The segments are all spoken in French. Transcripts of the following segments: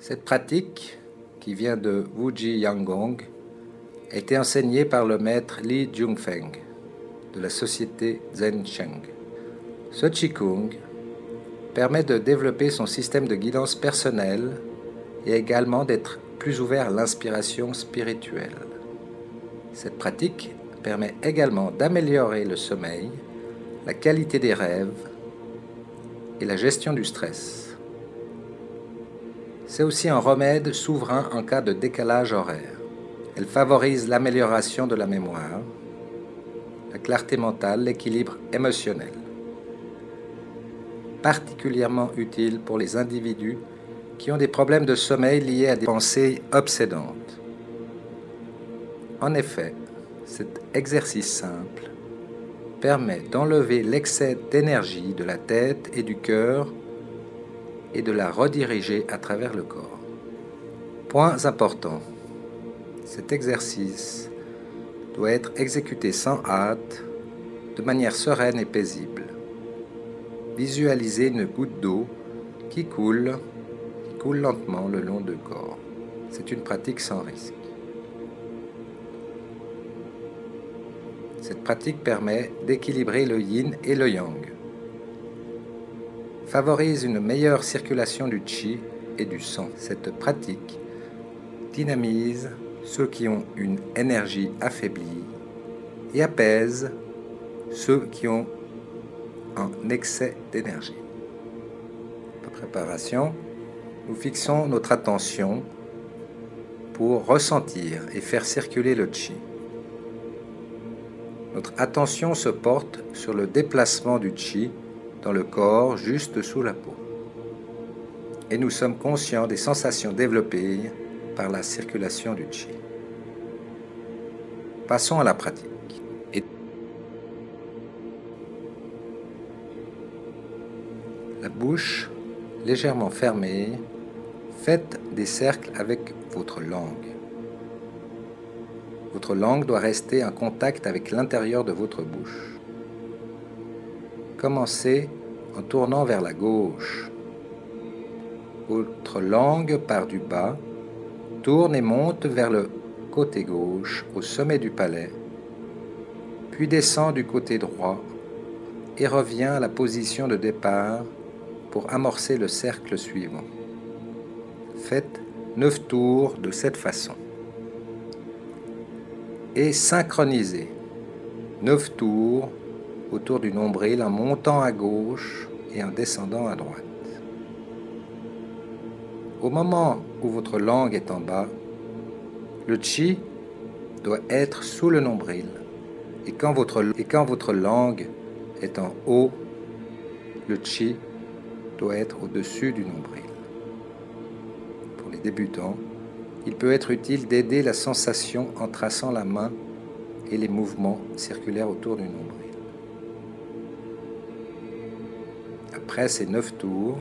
Cette pratique, qui vient de Wuji Yanggong, a été enseignée par le maître Li Jungfeng de la société Zen Cheng. Ce Qigong permet de développer son système de guidance personnel et également d'être plus ouvert à l'inspiration spirituelle. Cette pratique permet également d'améliorer le sommeil, la qualité des rêves et la gestion du stress. C'est aussi un remède souverain en cas de décalage horaire. Elle favorise l'amélioration de la mémoire, la clarté mentale, l'équilibre émotionnel. Particulièrement utile pour les individus qui ont des problèmes de sommeil liés à des pensées obsédantes. En effet, cet exercice simple permet d'enlever l'excès d'énergie de la tête et du cœur et de la rediriger à travers le corps. Points importants. Cet exercice doit être exécuté sans hâte, de manière sereine et paisible. Visualisez une goutte d'eau qui coule lentement le long du corps. C'est une pratique sans risque. Cette pratique permet d'équilibrer le yin et le yang, favorise une meilleure circulation du qi et du sang. Cette pratique dynamise ceux qui ont une énergie affaiblie et apaise ceux qui ont un excès d'énergie. Pour préparation, nous fixons notre attention pour ressentir et faire circuler le qi. Notre attention se porte sur le déplacement du qi dans le corps juste sous la peau. Et nous sommes conscients des sensations développées par la circulation du qi. Passons à la pratique. La bouche légèrement fermée, faites des cercles avec votre langue. Votre langue doit rester en contact avec l'intérieur de votre bouche. Commencez en tournant vers la gauche. Votre langue part du bas, tourne et monte vers le côté gauche, au sommet du palais, puis descend du côté droit et revient à la position de départ pour amorcer le cercle suivant. Faites 9 tours de cette façon. Et synchronisez 9 tours autour du nombril en montant à gauche et en descendant à droite. Au moment où votre langue est en bas, le qi doit être sous le nombril et quand votre langue est en haut, le qi doit être au-dessus du nombril. Pour les débutants, il peut être utile d'aider la sensation en traçant la main et les mouvements circulaires autour du nombril. Après ces 9 tours,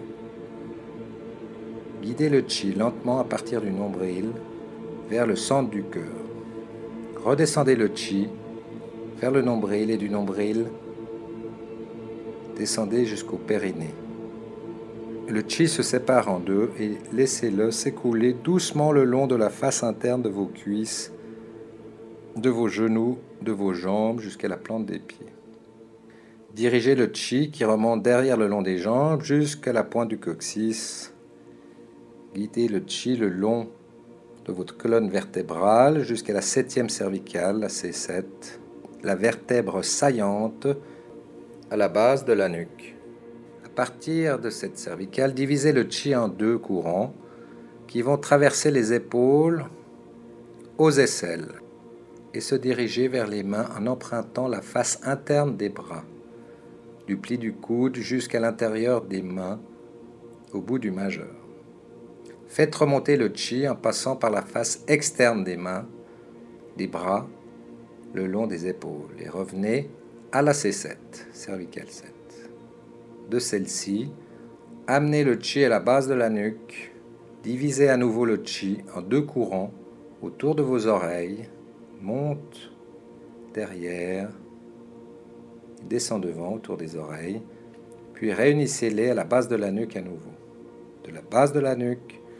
guidez le qi lentement à partir du nombril vers le centre du cœur. Redescendez le qi vers le nombril et du nombril, descendez jusqu'au périnée. Le qi se sépare en deux et laissez-le s'écouler doucement le long de la face interne de vos cuisses, de vos genoux, de vos jambes jusqu'à la plante des pieds. Dirigez le qi qui remonte derrière le long des jambes jusqu'à la pointe du coccyx. Guidez le qi le long de votre colonne vertébrale jusqu'à la 7e cervicale, la C7, la vertèbre saillante à la base de la nuque. À partir de cette cervicale, divisez le qi en 2 courants qui vont traverser les épaules aux aisselles et se diriger vers les mains en empruntant la face interne des bras, du pli du coude jusqu'à l'intérieur des mains, au bout du majeur. Faites remonter le qi en passant par la face externe des mains, des bras, le long des épaules et revenez à la C7, cervicale 7. De celle-ci, amenez le qi à la base de la nuque, divisez à nouveau le qi en 2 courants autour de vos oreilles, monte derrière, descend devant autour des oreilles, puis réunissez-les à la base de la nuque à nouveau. De la base de la nuque,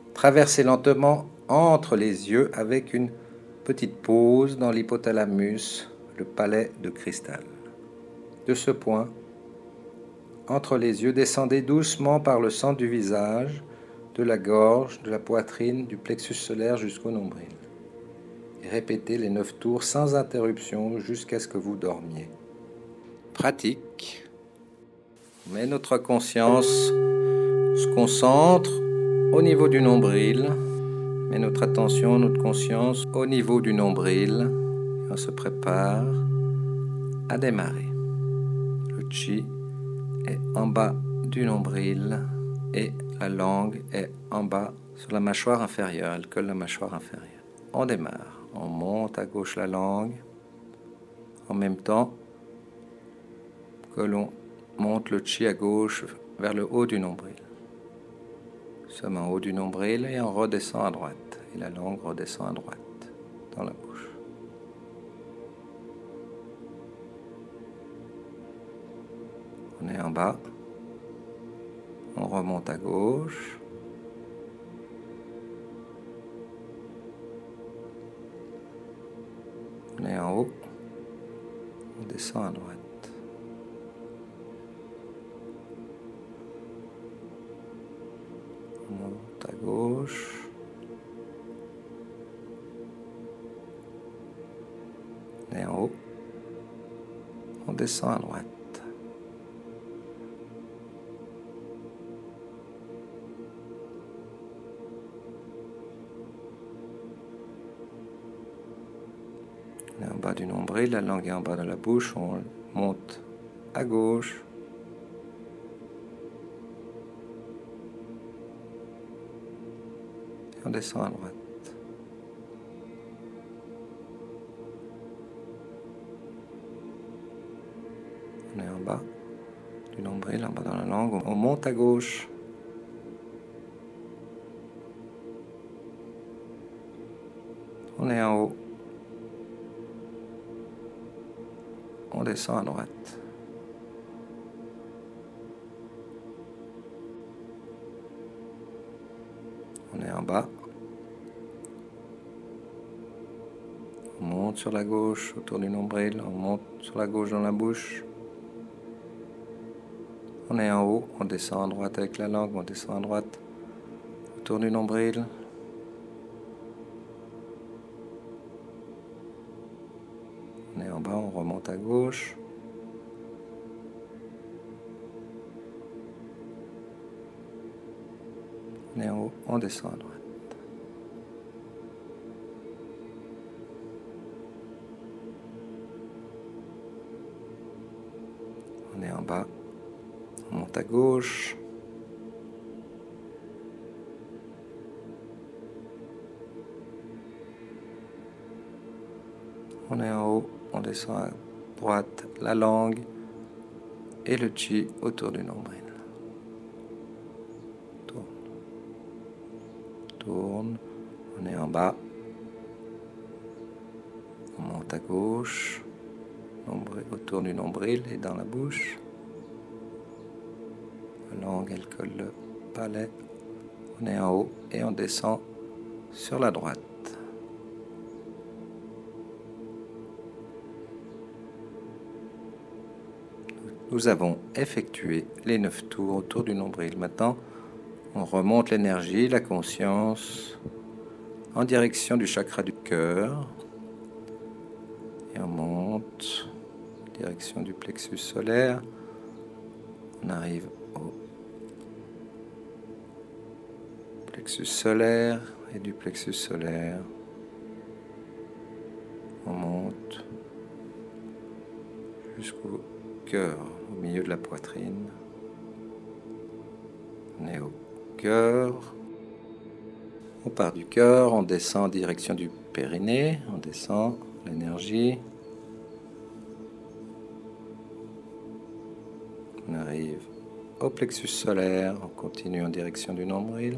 Traversez lentement entre les yeux avec une petite pause dans l'hypothalamus, le palais de cristal. De ce point, entre les yeux, descendez doucement par le centre du visage, de la gorge, de la poitrine, du plexus solaire jusqu'au nombril. Et répétez les 9 tours sans interruption jusqu'à ce que vous dormiez. Pratique. Mais notre conscience se concentre au niveau du nombril. Met notre attention, notre conscience au niveau du nombril. Et on se prépare à démarrer. Le chi est en bas du nombril et la langue est en bas sur la mâchoire inférieure. Elle colle la mâchoire inférieure. On démarre. On monte à gauche la langue en même temps que l'on monte le chi à gauche vers le haut du nombril. Nous sommes en haut du nombril et on redescend à droite. Et la langue redescend à droite dans la bouche. On est en bas. On remonte à gauche. On est en haut. On descend à droite. On monte à gauche. On est en haut. On descend à droite. On est en bas du nombril, la langue est en bas de la bouche, on monte à gauche. Et on descend à droite. On est en bas du nombril, en bas dans la langue, on monte à gauche. On est en haut. On descend à droite. On est en bas. On monte sur la gauche autour du nombril. On monte sur la gauche dans la bouche. On est en haut. On descend à droite avec la langue. On descend à droite autour du nombril. On est en bas. On remonte à gauche. On est en haut. On descend à droite. On est en bas. On monte à gauche. On est en haut. On descend à droite. La langue et le chi autour du nombril. Tourne. Tourne. On est en bas. On monte à gauche. Autour du nombril et dans la bouche. La langue, elle colle le palais. On est en haut et on descend sur la droite. Nous avons effectué les 9 tours autour du nombril. Maintenant, on remonte l'énergie, la conscience, en direction du chakra du cœur. Et on monte en direction du plexus solaire. On arrive au plexus solaire et du plexus solaire. On monte jusqu'au cœur, au milieu de la poitrine. On est au cœur. On part du cœur, on descend en direction du périnée, on descend l'énergie. On arrive au plexus solaire, on continue en direction du nombril.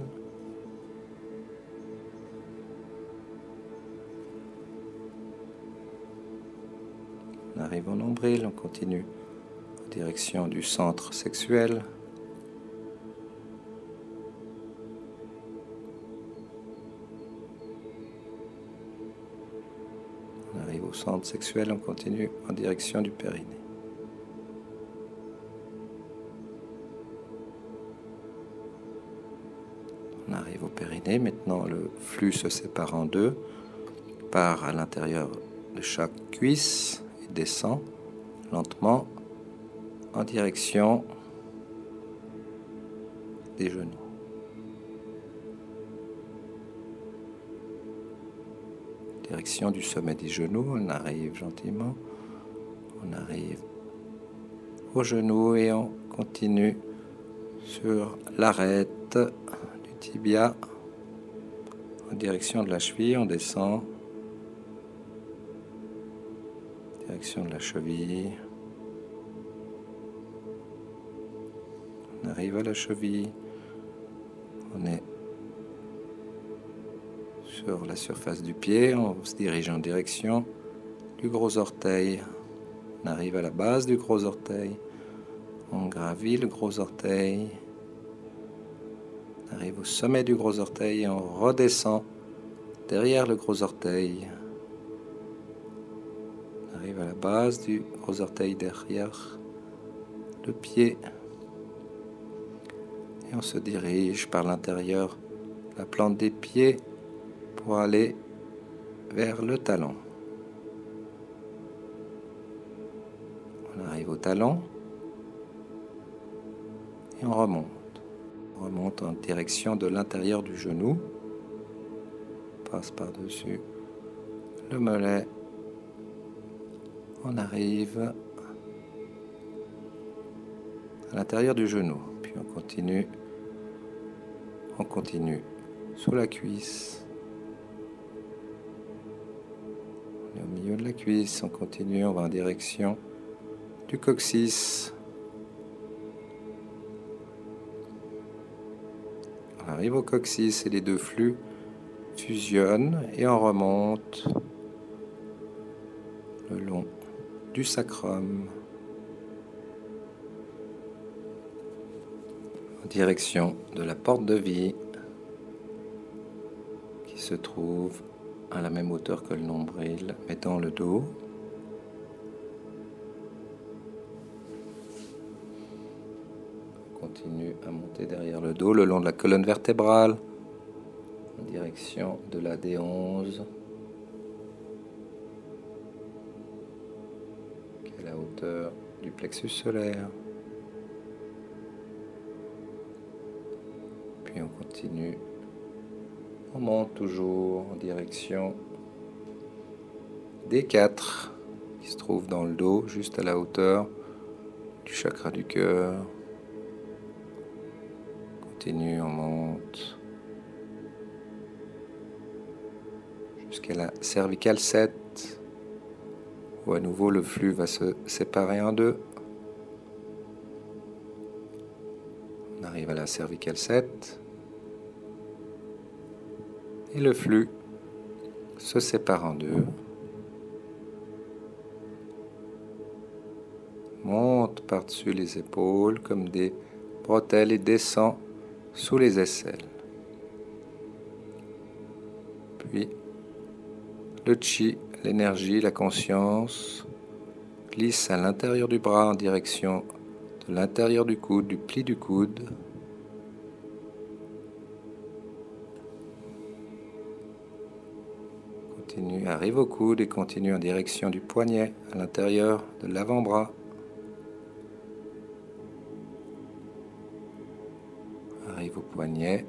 On arrive au nombril, on continue en direction du centre sexuel. au centre sexuel, on continue en direction du périnée. On arrive au périnée. Maintenant, le flux se sépare en deux, part à l'intérieur de chaque cuisse et descend lentement en direction des genoux. Direction du sommet des genoux, on arrive gentiment, on arrive aux genoux et on continue sur l'arête du tibia en direction de la cheville, on descend, direction de la cheville, on arrive à la cheville, on est sur la surface du pied, on se dirige en direction du gros orteil, on arrive à la base du gros orteil, on gravit le gros orteil, on arrive au sommet du gros orteil et on redescend derrière le gros orteil. On arrive à la base du gros orteil derrière le pied et on se dirige par l'intérieur de la plante des pieds pour aller vers le talon. On arrive au talon et on remonte. On remonte en direction de l'intérieur du genou. On passe par-dessus le mollet. On arrive à l'intérieur du genou. Puis on continue sous la cuisse. On est au milieu de la cuisse, on continue, on va en direction du coccyx. On arrive au coccyx et les deux flux fusionnent et on remonte le long du sacrum en direction de la porte de vie qui se trouve à la même hauteur que le nombril, mais dans le dos. On continue à monter derrière le dos, le long de la colonne vertébrale, en direction de la D11, qui est à la hauteur du plexus solaire. Puis on continue. On monte toujours en direction des 4 qui se trouvent dans le dos, juste à la hauteur du chakra du cœur. On continue, on monte jusqu'à la cervicale 7, où à nouveau le flux va se séparer en deux. On arrive à la cervicale 7. Et le flux se sépare en deux, monte par-dessus les épaules comme des bretelles et descend sous les aisselles. Puis le chi, l'énergie, la conscience glisse à l'intérieur du bras en direction de l'intérieur du coude, du pli du coude. Continue, arrive au coude et continue en direction du poignet à l'intérieur de l'avant-bras. Arrive au poignet,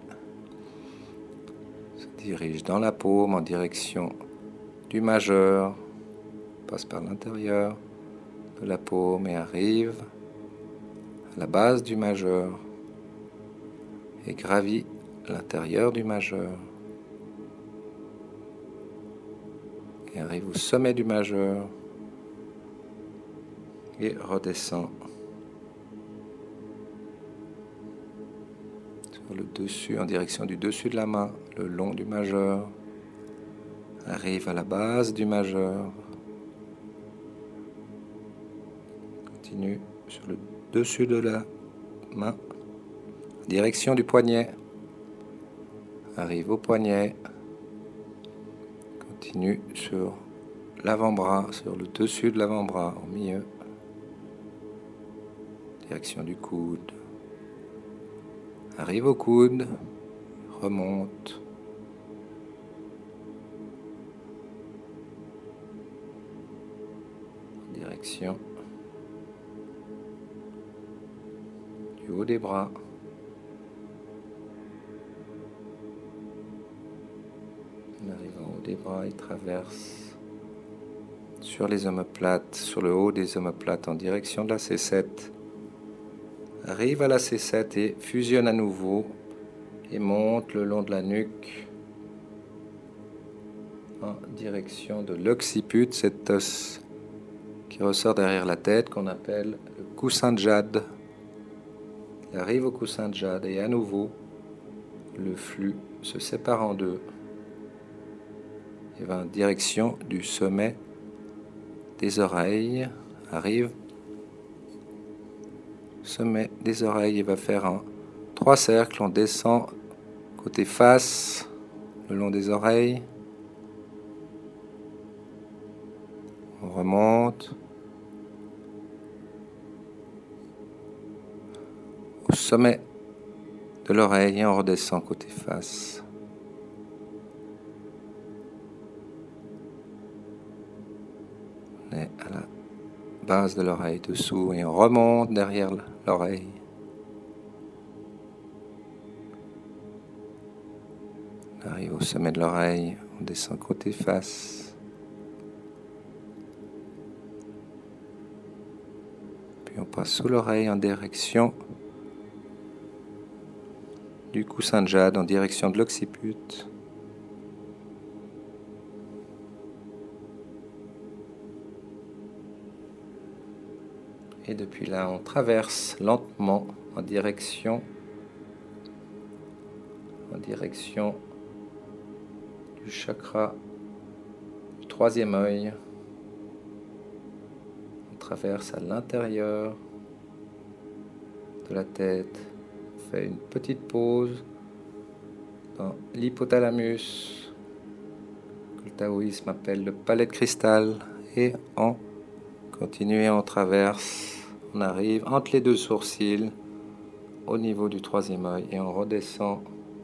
se dirige dans la paume en direction du majeur, passe par l'intérieur de la paume et arrive à la base du majeur et gravit l'intérieur du majeur. Et arrive au sommet du majeur et redescend sur le dessus, en direction du dessus de la main, le long du majeur, arrive à la base du majeur, continue sur le dessus de la main, direction du poignet, arrive au poignet, continue sur l'avant-bras, sur le dessus de l'avant-bras, au milieu. Direction du coude. Arrive au coude, remonte. Direction du haut des bras. En arrivant au haut des bras, il traverse sur les omoplates, sur le haut des omoplates en direction de la C7. Arrive à la C7 et fusionne à nouveau et monte le long de la nuque en direction de l'occiput, cet os qui ressort derrière la tête qu'on appelle le coussin de jade. Il arrive au coussin de jade et à nouveau le flux se sépare en deux et va en direction du sommet des oreilles. Arrive sommet des oreilles et va faire trois cercles. On descend côté face le long des oreilles. On remonte au sommet de l'oreille et on redescend côté face. On est à la base de l'oreille dessous et on remonte derrière l'oreille. On arrive au sommet de l'oreille, on descend côté face. Puis on passe sous l'oreille en direction du coussin de jade, en direction de l'occiput. Et depuis là, on traverse lentement en direction du chakra du troisième œil. On traverse à l'intérieur de la tête. On fait une petite pause dans l'hypothalamus, que le taoïsme appelle le palais de cristal, et on continue et on traverse. On arrive entre les deux sourcils au niveau du troisième œil et on redescend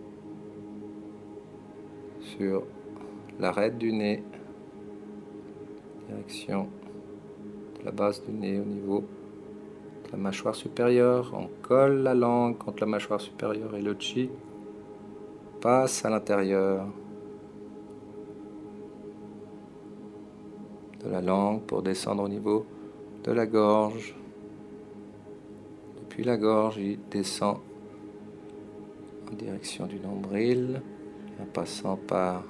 sur l'arête du nez, direction de la base du nez au niveau de la mâchoire supérieure. On colle la langue contre la mâchoire supérieure et le chi passe à l'intérieur de la langue pour descendre au niveau de la gorge. Depuis la gorge, il descend en direction du nombril, en passant par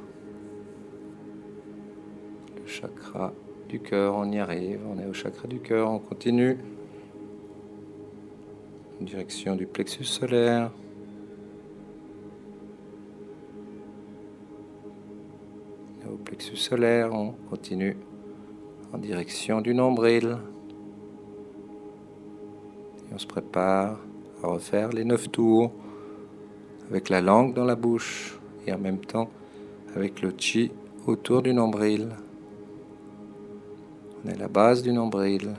le chakra du cœur. On y arrive, on est au chakra du cœur, on continue en direction du plexus solaire. Et au plexus solaire, on continue en direction du nombril. Et on se prépare à refaire les 9 tours avec la langue dans la bouche et en même temps avec le chi autour du nombril. On est à la base du nombril.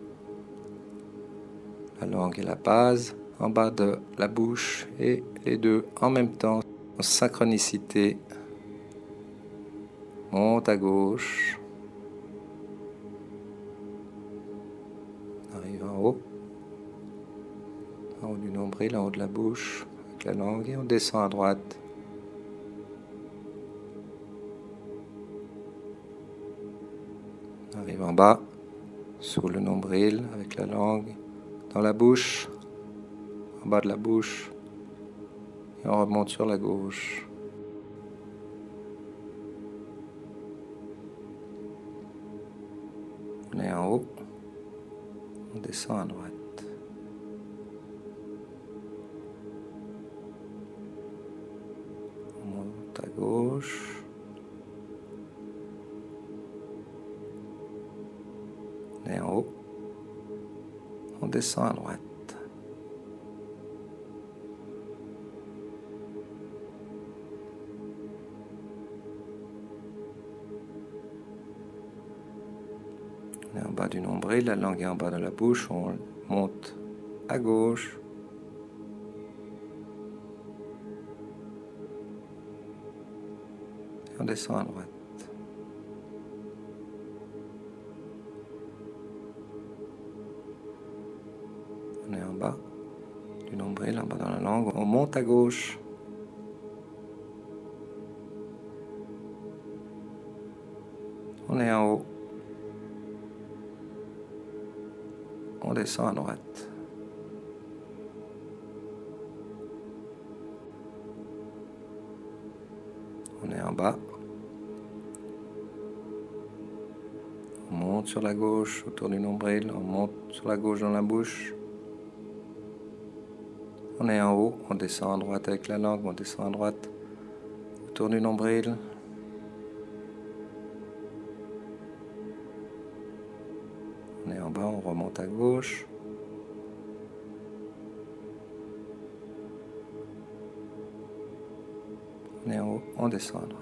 La langue est la base en bas de la bouche et les deux en même temps en synchronicité. Monte à gauche. Arrive en haut du nombril, en haut de la bouche, avec la langue, et on descend à droite. On arrive en bas, sous le nombril, avec la langue, dans la bouche, en bas de la bouche, et on remonte sur la gauche. On est en haut, on descend à droite. On monte à gauche. On est en haut, on descend à droite. On est en bas du nombril, la langue est en bas de la bouche, on monte à gauche. Et on descend à droite. On est en bas du nombril, en bas dans la langue, on monte à gauche. On est en haut. On descend à droite. On est en bas. On monte sur la gauche autour du nombril. On monte sur la gauche dans la bouche. On est en haut. On descend à droite avec la langue. On descend à droite autour du nombril. On est en bas. On remonte à gauche. On est en haut. On descend à droite.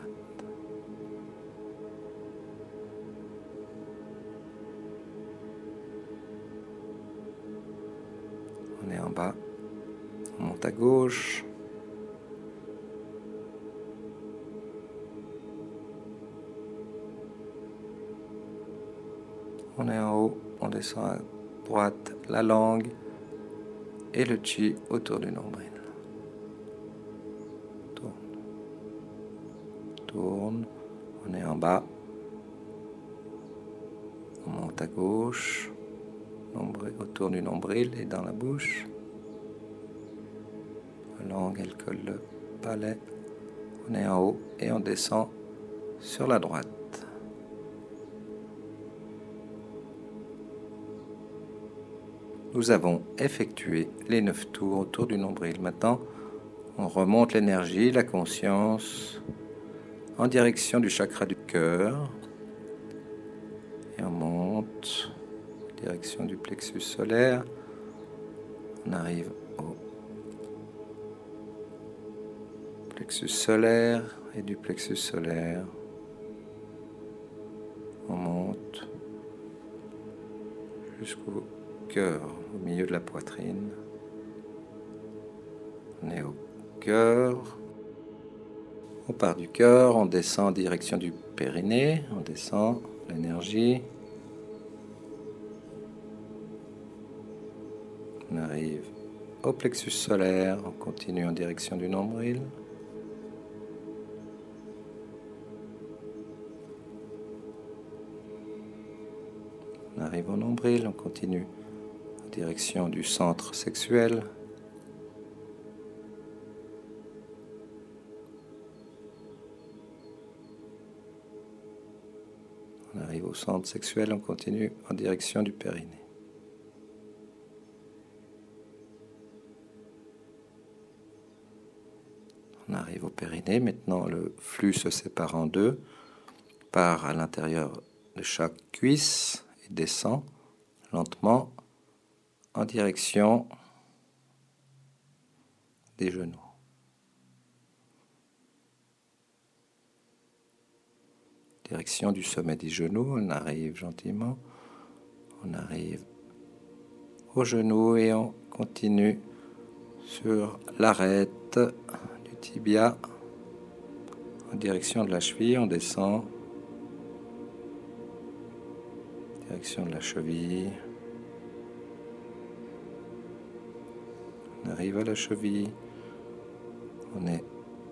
On est en bas, on monte à gauche, on est en haut, on descend à droite, la langue et le chi autour du nombril. Tourne, tourne, on est en bas, on monte à gauche, autour du nombril et dans la bouche. La langue, elle colle le palais. On est en haut et on descend sur la droite. Nous avons effectué les 9 tours autour du nombril. Maintenant, on remonte l'énergie, la conscience, en direction du chakra du cœur. Et on monte en direction du plexus solaire. On arrive au plexus solaire et du plexus solaire. On monte jusqu'au cœur, au milieu de la poitrine. On est au cœur. On part du cœur, on descend en direction du périnée. On descend l'énergie. On arrive au plexus solaire. On continue en direction du nombril. On arrive au nombril. On continue en direction du centre sexuel. On arrive au centre sexuel, on continue en direction du périnée. On arrive au périnée, maintenant le flux se sépare en deux, part à l'intérieur de chaque cuisse et descend lentement en direction des genoux. Direction du sommet des genoux, on arrive gentiment, on arrive aux genoux et on continue sur l'arête du tibia en direction de la cheville, on descend, direction de la cheville, on arrive à la cheville, on est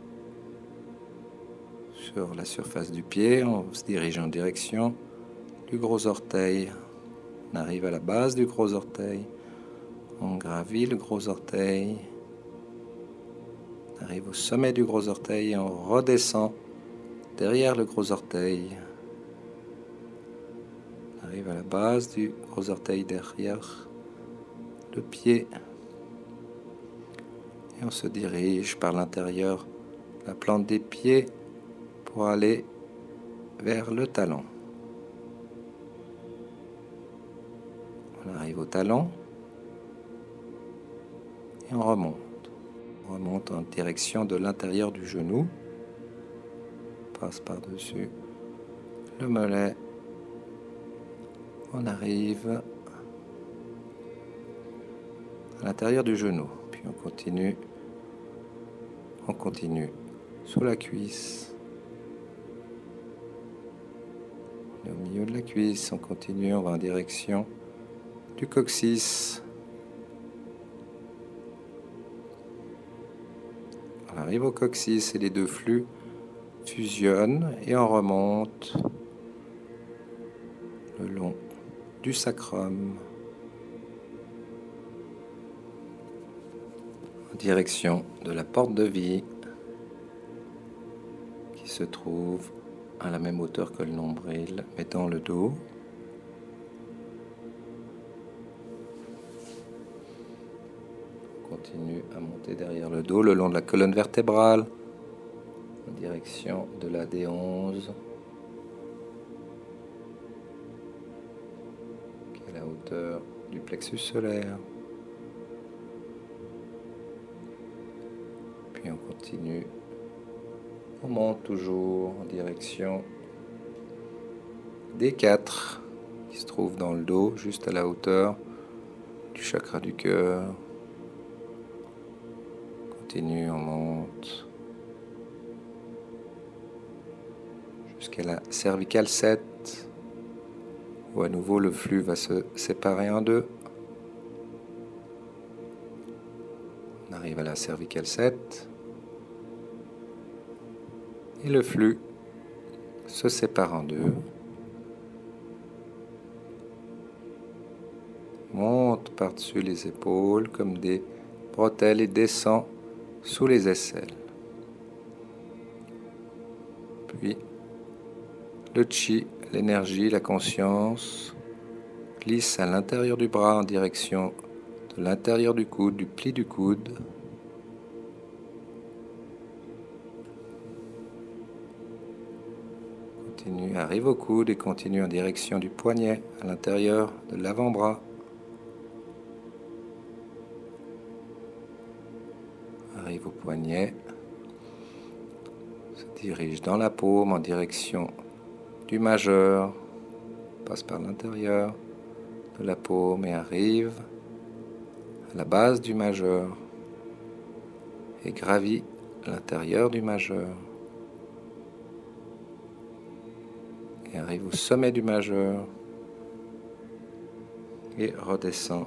sur la surface du pied, on se dirige en direction du gros orteil. On arrive à la base du gros orteil, on gravit le gros orteil, on arrive au sommet du gros orteil et on redescend derrière le gros orteil. On arrive à la base du gros orteil derrière le pied et on se dirige par l'intérieur de la plante des pieds pour aller vers le talon. On arrive au talon et on remonte. On remonte en direction de l'intérieur du genou. On passe par-dessus le mollet. On arrive à l'intérieur du genou, puis on continue sous la cuisse. On est au milieu de la cuisse, on continue, on va en direction du coccyx. On arrive au coccyx et les deux flux fusionnent et on remonte le long du sacrum en direction de la porte de vie qui se trouve à la même hauteur que le nombril, mais dans le dos. On continue à monter derrière le dos, le long de la colonne vertébrale, en direction de la D11, qui est à la hauteur du plexus solaire. Puis on continue. On monte toujours en direction des 4 qui se trouvent dans le dos, juste à la hauteur du chakra du cœur. On continue, on monte jusqu'à la cervicale 7, où à nouveau le flux va se séparer en deux. On arrive à la cervicale 7. Et le flux se sépare en deux, monte par-dessus les épaules comme des bretelles et descend sous les aisselles. Puis le chi, l'énergie, la conscience glisse à l'intérieur du bras en direction de l'intérieur du coude, du pli du coude. Continue, arrive au coude et continue en direction du poignet à l'intérieur de l'avant-bras. Arrive au poignet, se dirige dans la paume en direction du majeur, passe par l'intérieur de la paume et arrive à la base du majeur et gravit à l'intérieur du majeur. Et arrive au sommet du majeur et redescend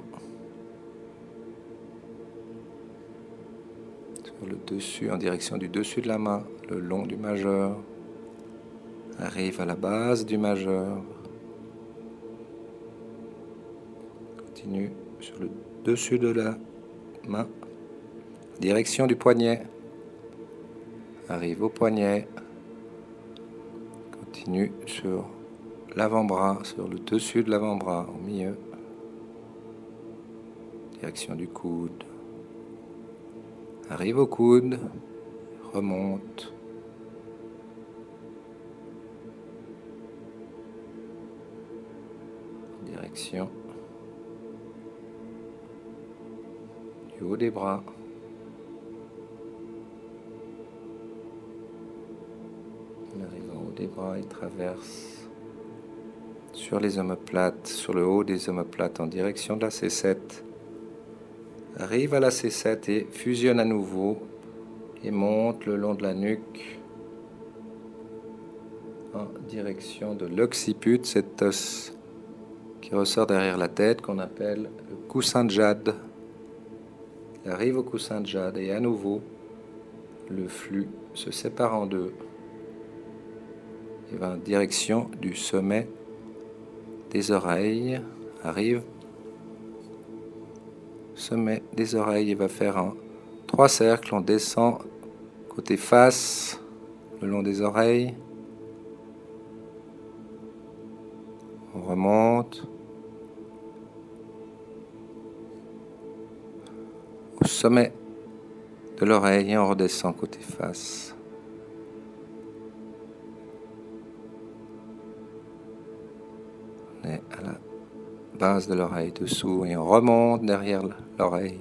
sur le dessus, en direction du dessus de la main, le long du majeur. Arrive à la base du majeur. Continue sur le dessus de la main, direction du poignet. Arrive au poignet. Continue sur l'avant-bras, sur le dessus de l'avant-bras, au milieu. Direction du coude. Arrive au coude, remonte. Direction du haut des bras. Il arrive en haut des bras, il traverse sur les omoplates, sur le haut des omoplates en direction de la C7. Arrive à la C7 et fusionne à nouveau et monte le long de la nuque en direction de l'occiput, cet os qui ressort derrière la tête qu'on appelle le coussin de jade. Il arrive au coussin de jade et à nouveau le flux se sépare en deux et va en direction du sommet des oreilles. Arrive sommet des oreilles et va faire 3 cercles. On descend côté face le long des oreilles. On remonte au sommet de l'oreille et on redescend côté face. On est à la base de l'oreille dessous et on remonte derrière l'oreille.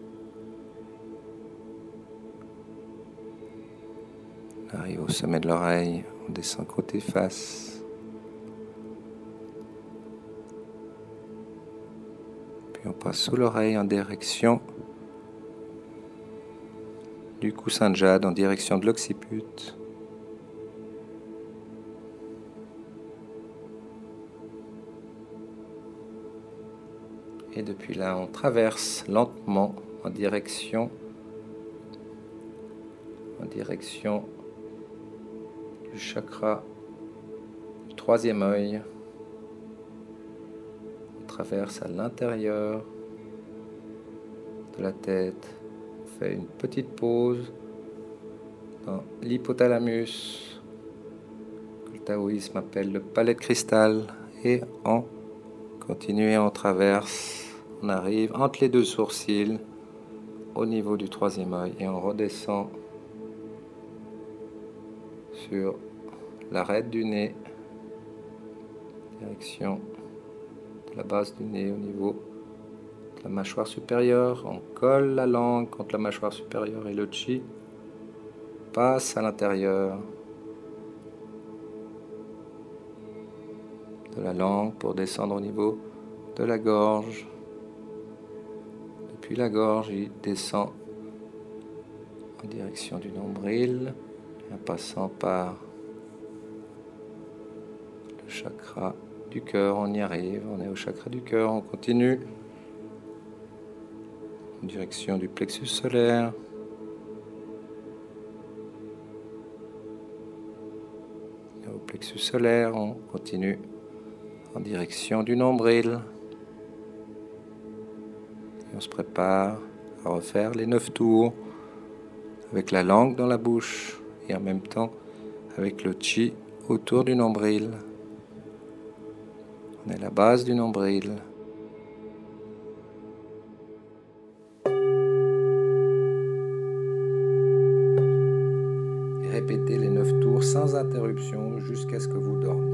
On arrive au sommet de l'oreille, on descend côté face. Puis on passe sous l'oreille en direction du coussin de jade, en direction de l'occiput. Et depuis là, on traverse lentement en direction du chakra du troisième œil. On traverse à l'intérieur de la tête. On fait une petite pause dans l'hypothalamus, que le taoïsme appelle le palais de cristal, et on continue et on traverse. On arrive entre les deux sourcils au niveau du troisième œil et on redescend sur l'arête du nez, direction de la base du nez au niveau de la mâchoire supérieure. On colle la langue contre la mâchoire supérieure et le chi passe à l'intérieur de la langue pour descendre au niveau de la gorge. Depuis la gorge, il descend en direction du nombril, en passant par le chakra du cœur. On y arrive, on est au chakra du cœur, on continue en direction du plexus solaire. Et au plexus solaire, on continue en direction du nombril. Et on se prépare à refaire les 9 tours avec la langue dans la bouche et en même temps avec le chi autour du nombril. On est à la base du nombril. Et répétez les 9 tours sans interruption jusqu'à ce que vous dormiez.